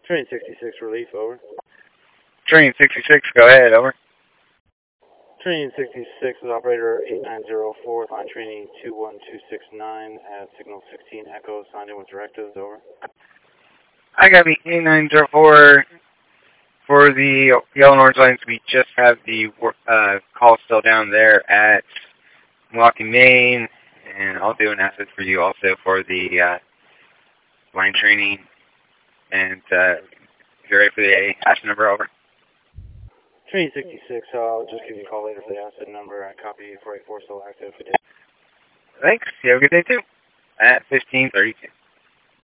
Train 66, relief, over. Train 66, go ahead, over. Train 66 is operator 8904, line training 21269 at signal 16 Echo, signed in with directives, over. I got the 8904 for the yellow and orange lines. We just have the call still down there at Milwaukee, Maine, and I'll do an asset for you also for the line training. And if you're ready for the asset number, over. Train 66, I'll just give you a call later for the asset number. Copy 484 still active. Thanks. You have a good day too. At 1532.